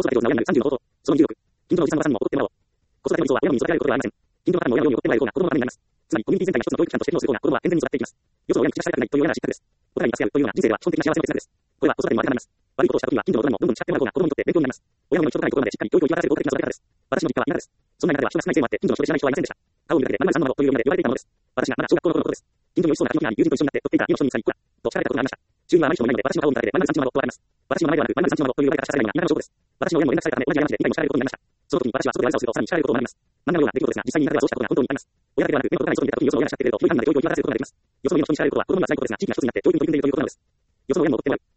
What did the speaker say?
子育て上手な親になる30の方法。その26、近所のおじさんおばさんにも怒ってもらおう。子育ての要素は親に育てられることではありません。近所の方の親のように怒ってもらえる方が子供のためになります。つまり、コミュニティ全体が一つの教育機関として機能する方が子供は健全に育っていきます。よその親に口出しされたくないというような失格です。お互いに助け合うというような人生では基本的な幸せの哲学です。これは子育てにも当てはまります。悪いことをしたときは近所の大人にもどんどん叱ってもらう方が子供にとって勉強になります。親の目の届かないところまでしっかり教育を行わせる効果的な育て方です。私の実家は田舎です。そんな田舎では人が少ないせいもあって近所の人で知らない人はいませんでした。顔を見るだけで〇〇さんなのというように言われていたものです。私がまだ小学校の頃のことです。近所に美味しそうな柿の木があり友人と一緒になって取っていた今の人にさえこらと叱られたことがありました。周囲はあまり人もいないので私の顔を見ただけで〇〇さんちの孫と言われます。私の名前ではなく〇〇さんちの孫という言われ方したらいが田舎の証拠です。私の親も連絡されたため同じ過ちで以外も叱られることになりました。その時に私は外で挨拶をするとさらに叱られることになります。漫画のような出来事ですが実際に田舎ではそうしたことが本当にあります。親だけではなく目の届かない外に出た時によその親が叱ってくれると広い範囲まで教育を行わせることができます。よその家の人に叱られることは子供の辛いことですが地域が一つになって教育に取り組んでいるということなのです。よその親にも怒ってもらう。